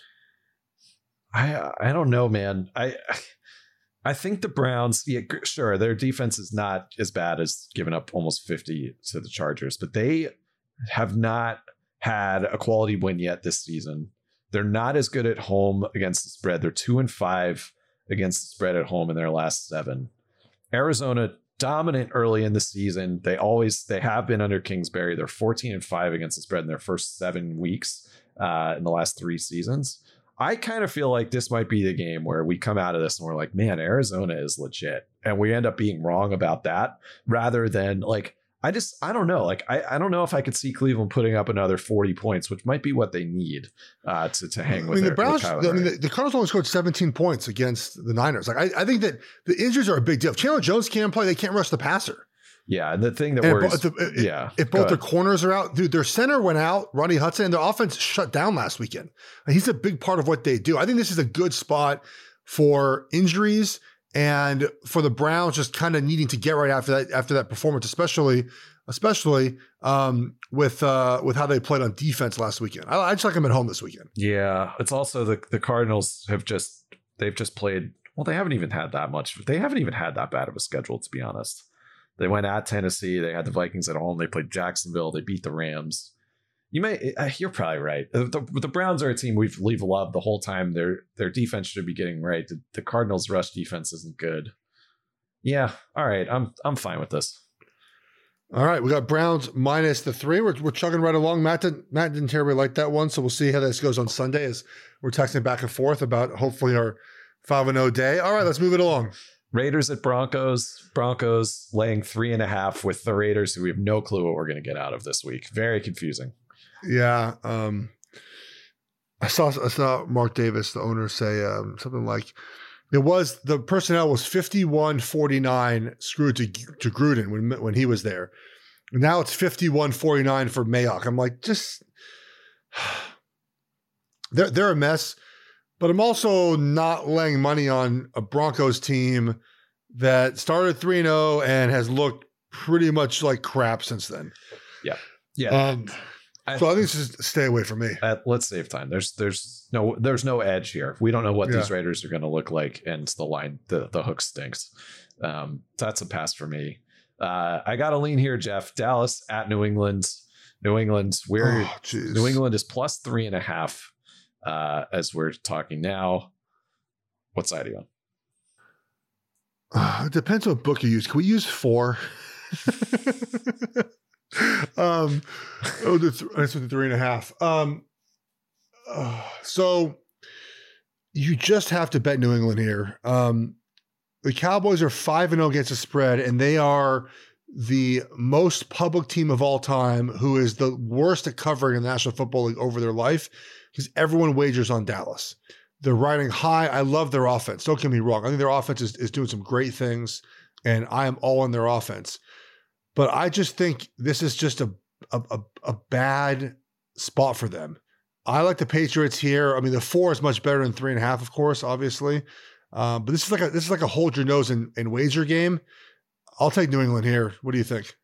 I don't know, man. I think the Browns, yeah, sure, their defense is not as bad as giving up almost 50 to the Chargers, but they have not had a quality win yet this season. They're not as good at home against the spread. They're 2-5 against the spread at home in their last 7. Arizona, dominant early in the season. They have been under Kingsbury. They're 14-5 against the spread in their first 7 weeks in the last 3 seasons. I kind of feel like this might be the game where we come out of this and we're like, man, Arizona is legit. And we end up being wrong about that rather than like, I don't know. Like, I don't know if I could see Cleveland putting up another 40 points, which might be what they need to hang with. I mean, the Browns, the Cardinals only scored 17 points against the Niners. Like, I think that the injuries are a big deal. If Chandler Jones can't play, they can't rush the passer. Yeah, and the thing that worries, if both their corners are out, dude, their center went out, Rodney Hudson, and their offense shut down last weekend. And he's a big part of what they do. I think this is a good spot for injuries and for the Browns just kind of needing to get right after that performance, especially with how they played on defense last weekend. I just like them at home this weekend. Yeah, it's also the Cardinals they've just played. Well, they haven't even had that much. They haven't even had that bad of a schedule, to be honest. They went at Tennessee. They had the Vikings at home. They played Jacksonville. They beat the Rams. You're probably right. The Browns are a team we've loved the whole time. Their defense should be getting right. The Cardinals' rush defense isn't good. Yeah, all right. I'm fine with this. All right, we got Browns minus the 3. We're chugging right along. Matt didn't terribly like that one, so we'll see how this goes on Sunday as we're texting back and forth about hopefully our 5-0 day. All right, let's move it along. Raiders at Broncos. Broncos laying 3.5 with the Raiders, who we have no clue what we're going to get out of this week. Very confusing. Yeah. I saw Mark Davis, the owner, say something like, the personnel was 51-49 screwed to Gruden when he was there. Now it's 51-49 for Mayock. I'm like, just they're a mess. But I'm also not laying money on a Broncos team that started 3-0 and has looked pretty much like crap since then. Yeah. I think this is stay away from me. Let's save time. There's no edge here. We don't know what these Raiders are going to look like, and the line, the hook stinks. That's a pass for me. I got to lean here, Jeff. Dallas at New England. New England is +3.5 as we're talking now. What side are you on? It depends what book you use. Can we use 4? That's with the 3.5. So you just have to bet New England here. The Cowboys are 5-0 against the spread, and they are the most public team of all time who is the worst at covering in the National Football League over their life because everyone wagers on Dallas. They're riding high. I love their offense. Don't get me wrong. I think their offense is doing some great things, and I am all in their offense. But I just think this is just a bad spot for them. I like the Patriots here. I mean, the 4 is much better than 3.5, of course, obviously. But this is like a hold your nose and wager game. I'll take New England here. What do you think?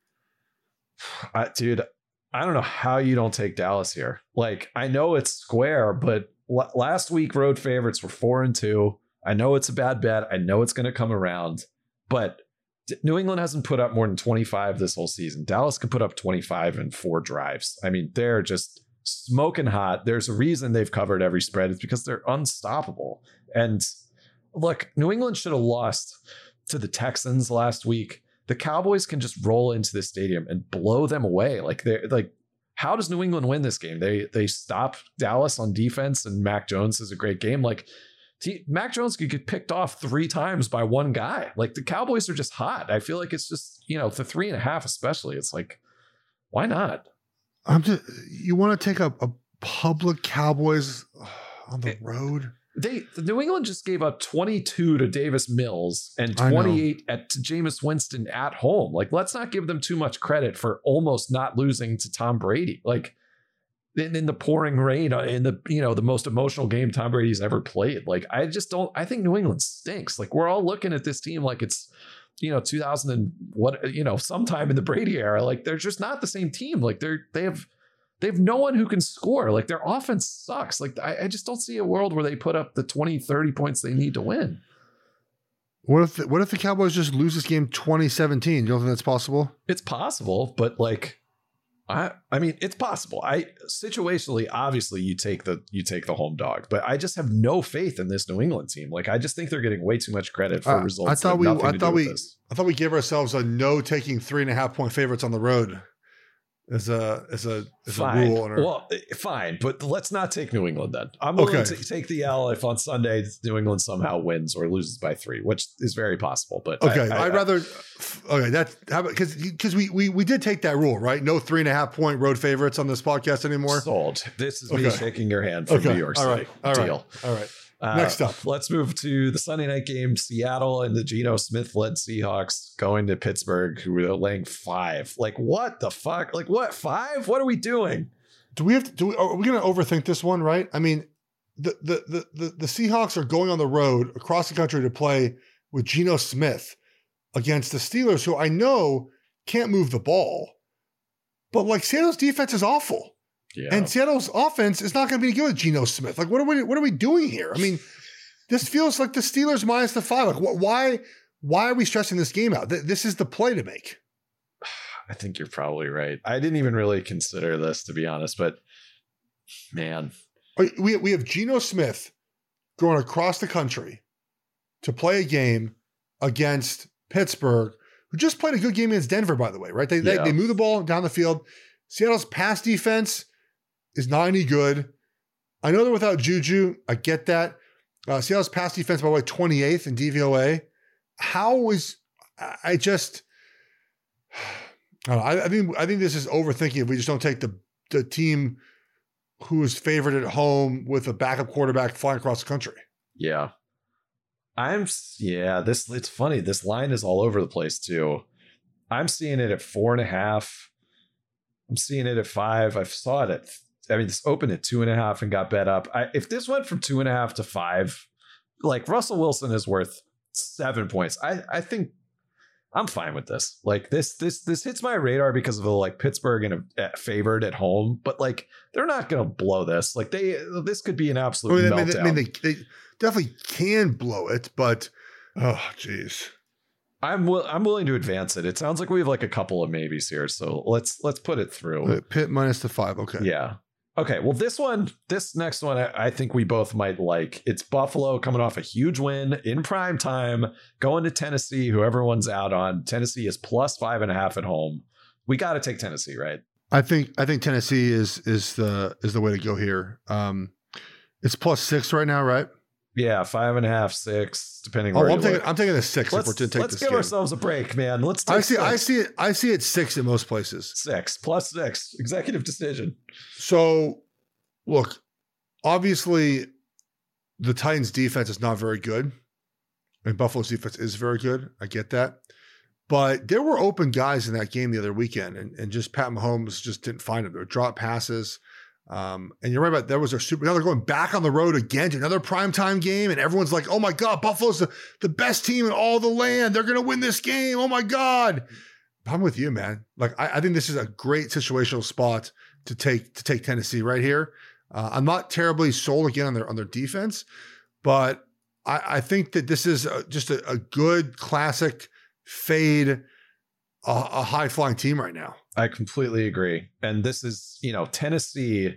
Dude, I don't know how you don't take Dallas here. Like, I know it's square, but last week road favorites were 4-2. I know it's a bad bet. I know it's going to come around, but New England hasn't put up more than 25 this whole season. Dallas can put up 25 in 4 drives. I mean, they're just smoking hot. There's a reason they've covered every spread. It's because they're unstoppable. And look, New England should have lost to the Texans last week. The Cowboys can just roll into the stadium and blow them away. How does New England win this game? They stop Dallas on defense, and Mac Jones is a great game. Mac Jones could get picked off 3 times by one guy. Like, the Cowboys are just hot. I feel like it's just, the 3.5 especially. It's like, why not? You want to take a public Cowboys on the road? The New England just gave up 22 to Davis Mills and 28 to Jameis Winston at home. Like, let's not give them too much credit for almost not losing to Tom Brady. Like, in the pouring rain, in the most emotional game Tom Brady's ever played. Like, I think New England stinks. Like, we're all looking at this team like it's, 2000 and sometime in the Brady era. Like, they're just not the same team. Like, they have no one who can score. Like, their offense sucks. Like, I just don't see a world where they put up the 20, 30 points they need to win. What if the Cowboys just lose this game 2017? You don't think that's possible? It's possible, but like, I mean, it's possible. Situationally, obviously, you take the home dog, but I just have no faith in this New England team. Like, I just think they're getting way too much credit for results. I thought we gave ourselves a no taking 3.5 point favorites on the road as a rule. Fine, but let's not take New England then. I'm willing to take the L if on Sunday New England somehow wins or loses by 3, which is very possible. But because we did take that rule, right? No 3.5 point road favorites on this podcast anymore. Sold. This is me shaking your hand from New York City. All Deal. Right. Next up, let's move to the Sunday night game. Seattle and the Geno Smith-led Seahawks going to Pittsburgh, who were laying 5. Like, what the fuck? Like, what, 5? What are we are we going to overthink this one? Right? I mean, the Seahawks are going on the road across the country to play with Geno Smith against the Steelers, who I know can't move the ball, but like, Seattle's defense is awful. Yeah. And Seattle's offense is not going to be good with Geno Smith. Like, what are we doing here? I mean, this feels like the Steelers minus the 5. Like, why are we stressing this game out? This is the play to make. I think you're probably right. I didn't even really consider this, to be honest, but man, we have Geno Smith going across the country to play a game against Pittsburgh, who just played a good game against Denver, by the way, right? They move the ball down the field. Seattle's pass defense is not any good. I know they're without Juju. I get that. Seattle's pass defense, by the way, 28th in DVOA. I think this is overthinking if we just don't take the team who is favored at home with a backup quarterback flying across the country. Yeah. It's funny. This line is all over the place too. I'm seeing it at 4.5. I'm seeing it at 5. This opened at 2.5 and got bet up. If this went from 2.5 to 5, like, Russell Wilson is worth 7 points. I'm I'm fine with this. Like this hits my radar because of the like Pittsburgh and favored at home, but like they're not going to blow this. Like this could be an absolute meltdown. I mean, they definitely can blow it, but oh, geez. I'm willing to advance it. It sounds like we have like a couple of maybes here, so let's put it through. Pitt minus the 5. Okay. Yeah. Okay. Well, this next one, I think we both might like. It's Buffalo coming off a huge win in prime time, going to Tennessee, who everyone's out on. Tennessee is plus 5.5 at home. We got to take Tennessee, right? I think Tennessee is the way to go here. It's plus 6 right now, right? Yeah, 5.5, 6, depending. I'm taking a 6. Let's give ourselves a break, man. Let's. Take I see it 6 in most places. 6 plus 6 executive decision. So, look, obviously, the Titans' defense is not very good, and Buffalo's defense is very good. I get that, but there were open guys in that game the other weekend, and just Pat Mahomes just didn't find them. There were drop passes. And you're right about that was their super. Now they're going back on the road again to another primetime game, and everyone's like, "Oh my God, Buffalo's the best team in all the land. They're going to win this game. Oh my God!" I'm with you, man. Like I think this is a great situational spot to take Tennessee right here. I'm not terribly sold again on their defense, but I think that this is just a good classic fade, a high flying team right now. I completely agree. And this is, Tennessee,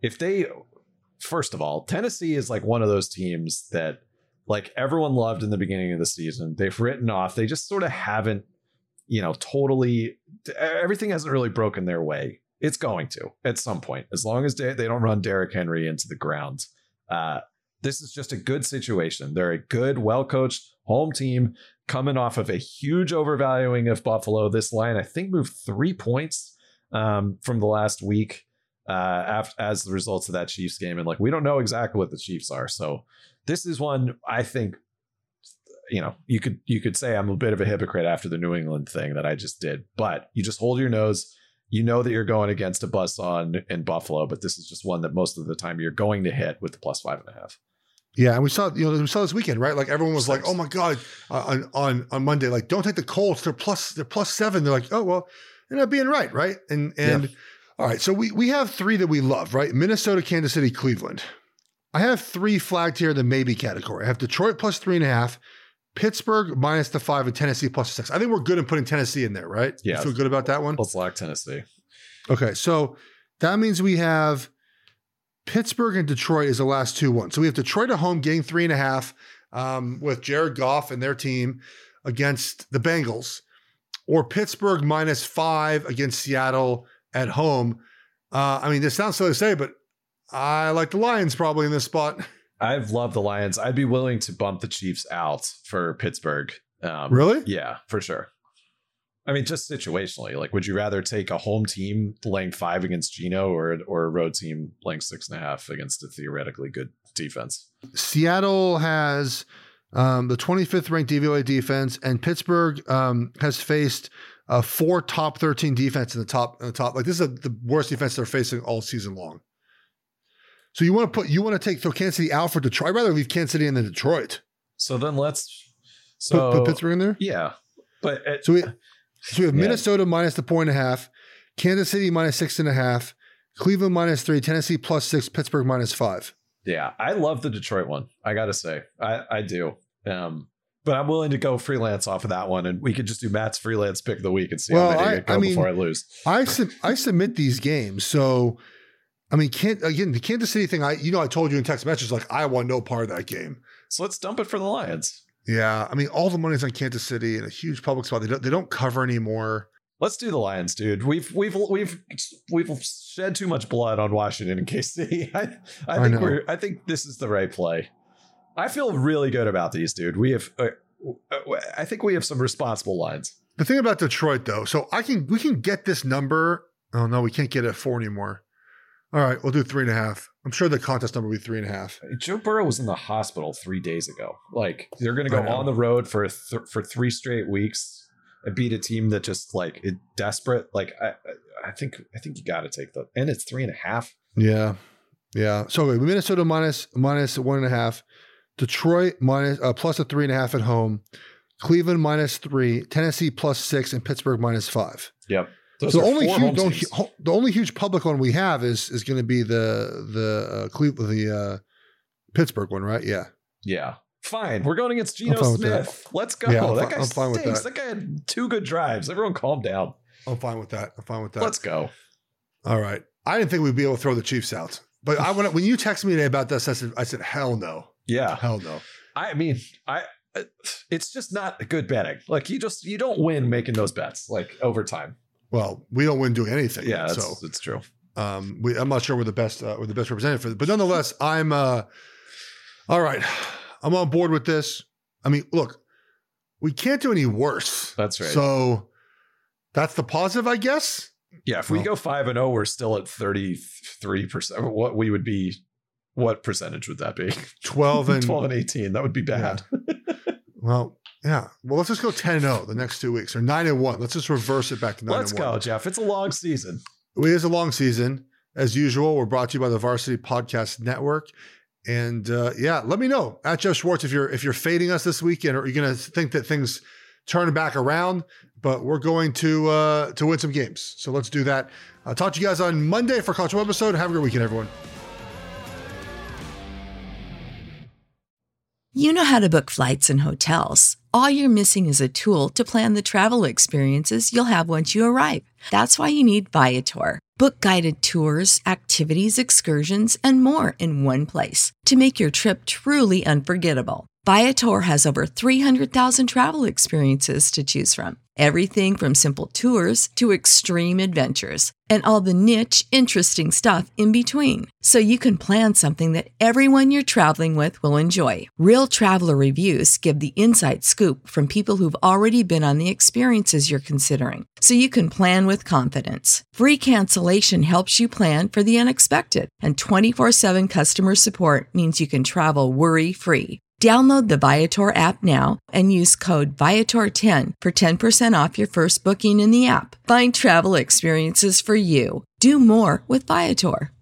first of all, Tennessee is like one of those teams that like everyone loved in the beginning of the season. They've written off. They just sort of haven't, totally, everything hasn't really broken their way. It's going to at some point, as long as they don't run Derrick Henry into the ground. This is just a good situation. They're a good, well-coached home team coming off of a huge overvaluing of Buffalo. This line, I think, moved 3 points from the last week as the results of that Chiefs game. And like, we don't know exactly what the Chiefs are. So this is one, I think, you could say I'm a bit of a hypocrite after the New England thing that I just did, but you just hold your nose. You know that you're going against a buzzsaw in Buffalo, but this is just one that most of the time you're going to hit with the plus 5.5. Yeah, and we saw this weekend, right? Like everyone was like, "Oh my God!" On Monday, like, don't take the Colts. They're plus 7. They're like, "Oh well," and they're being right? And yeah. All right. So we have 3 that we love, right? Minnesota, Kansas City, Cleveland. I have 3 flagged here in the maybe category. I have Detroit plus 3.5, Pittsburgh minus the 5, and Tennessee plus 6. I think we're good in putting Tennessee in there, right? Yeah, you feel good about that one. Let's lock Tennessee. Okay, so that means we have Pittsburgh and Detroit is the last 2-1. So we have Detroit at home getting 3.5 with Jared Goff and their team against the Bengals, or Pittsburgh minus 5 against Seattle at home. I mean, this sounds silly to say, but I like the Lions probably in this spot. I've loved the Lions. I'd be willing to bump the Chiefs out for Pittsburgh. Really? Yeah, for sure. I mean, just situationally, like, would you rather take a home team laying 5 against Geno or a road team laying 6.5 against a theoretically good defense? Seattle has the 25th ranked DVOA defense, and Pittsburgh has faced 4 top 13 defense in the top. Like, this is the worst defense they're facing all season long. So you want to throw Kansas City out for Detroit? I'd rather leave Kansas City in than Detroit. So then put Pittsburgh in there. Yeah, but so we have Minnesota minus the 1.5, Kansas City minus 6.5, Cleveland minus 3, Tennessee plus 6, Pittsburgh minus 5. Yeah, I love the Detroit one. I got to say, I do. But I'm willing to go freelance off of that one, and we could just do Matt's freelance pick of the week and see how many go before I lose. I submit these games, so I mean, the Kansas City thing. I told you in text messages, like, I want no part of that game. So let's dump it for the Lions. Yeah, I mean, all the money's on Kansas City in a huge public spot. They don't cover anymore. Let's do the Lions, dude. We've shed too much blood on Washington and KC. I think this is the right play. I feel really good about these, dude. I think we have some responsible lines. The thing about Detroit, though, so we can get this number. Oh no, we can't get it at 4 anymore. All right, we'll do 3.5. I'm sure the contest number will be 3.5. Joe Burrow was in the hospital 3 days ago. Like, they're going to go on the road for 3 straight weeks and beat a team that just like is desperate. Like, I think you got to take the, and it's 3.5. Yeah. So Minnesota minus 1.5, Detroit minus plus a 3.5 at home, Cleveland -3, Tennessee +6, and Pittsburgh -5. Yep. So the only huge public one we have is going to be the Pittsburgh one, right? Yeah. Yeah. Fine. We're going against Geno Smith. Let's go. Yeah, that guy stinks. That guy had 2 good drives. Everyone calm down. I'm fine with that. Let's go. All right. I didn't think we'd be able to throw the Chiefs out. But when you texted me today about this, I said, hell no. Yeah. Hell no. I mean, it's just not good betting. Like you don't win making those bets like over time. Well, we don't win doing anything. Yeah, that's true. I'm not sure we're the best representative for it, but nonetheless, I'm all right. I'm on board with this. I mean, look, we can't do any worse. That's right. So that's the positive, I guess. Yeah, if we go 5-0, we're still at 33%. What percentage would that be? 12 and 18. That would be bad. Yeah. Well, yeah. Well, let's just go 10-0 the next 2 weeks, or 9-1. Let's just reverse it back to 9-1. Let's go, Jeff. It's a long season. It is a long season. As usual, we're brought to you by the Varsity Podcast Network. And let me know at Jeff Schwartz if you're fading us this weekend, or you're going to think that things turn back around. But we're going to win some games. So let's do that. I'll talk to you guys on Monday for a College Web episode. Have a great weekend, everyone. You know how to book flights and hotels. All you're missing is a tool to plan the travel experiences you'll have once you arrive. That's why you need Viator. Book guided tours, activities, excursions, and more in one place to make your trip truly unforgettable. Viator has over 300,000 travel experiences to choose from. Everything from simple tours to extreme adventures and all the niche, interesting stuff in between. So you can plan something that everyone you're traveling with will enjoy. Real traveler reviews give the inside scoop from people who've already been on the experiences you're considering. So you can plan with confidence. Free cancellation helps you plan for the unexpected. And 24/7 customer support means you can travel worry-free. Download the Viator app now and use code Viator10 for 10% off your first booking in the app. Find travel experiences for you. Do more with Viator.